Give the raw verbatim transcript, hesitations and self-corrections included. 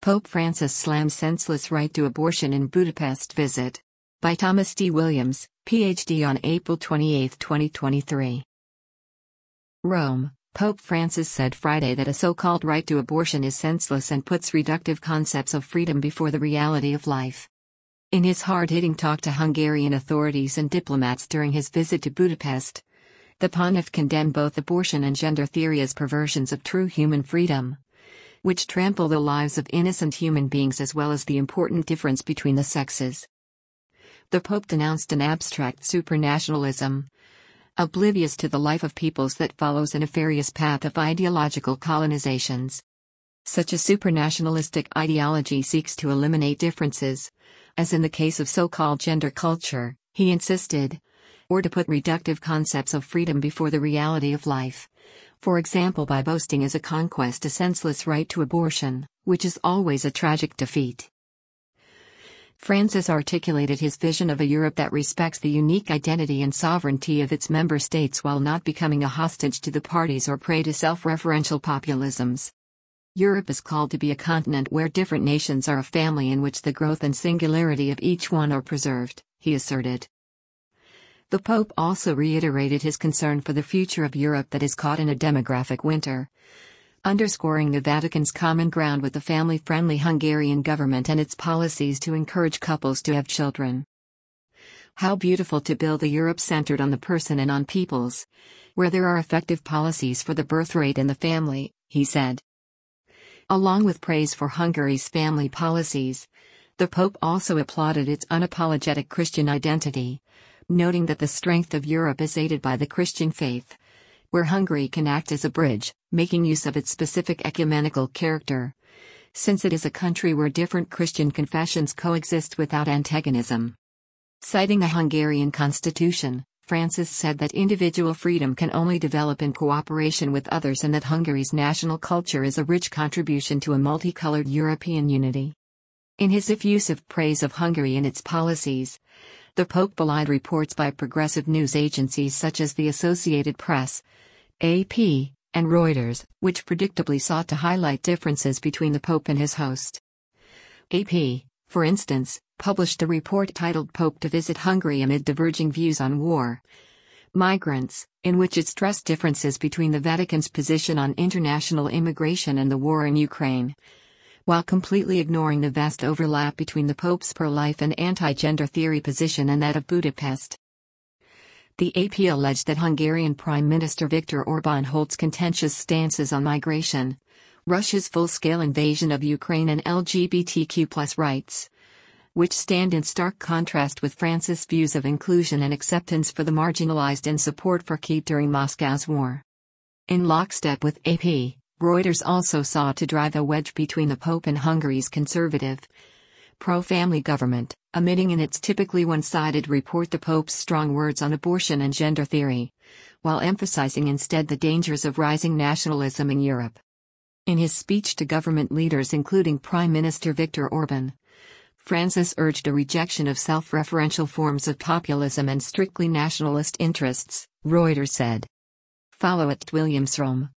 Pope Francis slams senseless right to abortion in Budapest visit. By Thomas D. Williams, P H D on April twenty-eighth, twenty twenty-three. Rome, Pope Francis said Friday that a so-called right to abortion is senseless and puts reductive concepts of freedom before the reality of life. In his hard-hitting talk to Hungarian authorities and diplomats during his visit to Budapest, the pontiff condemned both abortion and gender theory as perversions of true human freedom, which trample the lives of innocent human beings as well as the important difference between the sexes. The Pope denounced an abstract supranationalism, oblivious to the life of peoples that follows a nefarious path of ideological colonizations. Such a supranationalistic ideology seeks to eliminate differences, as in the case of so-called gender culture, he insisted, or to put reductive concepts of freedom before the reality of life, for example by boasting as a conquest a senseless right to abortion, which is always a tragic defeat. Francis articulated his vision of a Europe that respects the unique identity and sovereignty of its member states while not becoming a hostage to the parties or prey to self-referential populisms. Europe is called to be a continent where different nations are a family in which the growth and singularity of each one are preserved, he asserted. The Pope also reiterated his concern for the future of Europe that is caught in a demographic winter, underscoring the Vatican's common ground with the family-friendly Hungarian government and its policies to encourage couples to have children. How beautiful to build a Europe centered on the person and on peoples, where there are effective policies for the birth rate and the family, he said. Along with praise for Hungary's family policies, the Pope also applauded its unapologetic Christian identity, noting that the strength of Europe is aided by the Christian faith, where Hungary can act as a bridge, making use of its specific ecumenical character, since it is a country where different Christian confessions coexist without antagonism. Citing the Hungarian constitution, Francis said that individual freedom can only develop in cooperation with others and that Hungary's national culture is a rich contribution to a multicolored European unity. In his effusive praise of Hungary and its policies, the Pope belied reports by progressive news agencies such as the Associated Press, A P, and Reuters, which predictably sought to highlight differences between the Pope and his host. A P, for instance, published a report titled Pope to Visit Hungary Amid Diverging Views on War, Migrants, in which it stressed differences between the Vatican's position on international immigration and the war in Ukraine, while completely ignoring the vast overlap between the Pope's pro-life and anti-gender theory position and that of Budapest. The A P alleged that Hungarian Prime Minister Viktor Orbán holds contentious stances on migration, Russia's full-scale invasion of Ukraine and L G B T Q plus rights, which stand in stark contrast with Francis' views of inclusion and acceptance for the marginalized and support for Kyiv during Moscow's war. In lockstep with A P, Reuters also sought to drive a wedge between the Pope and Hungary's conservative, pro-family government, omitting in its typically one-sided report the Pope's strong words on abortion and gender theory, while emphasizing instead the dangers of rising nationalism in Europe. In his speech to government leaders including Prime Minister Viktor Orbán, Francis urged a rejection of self-referential forms of populism and strictly nationalist interests, Reuters said. Follow at Williams Rome.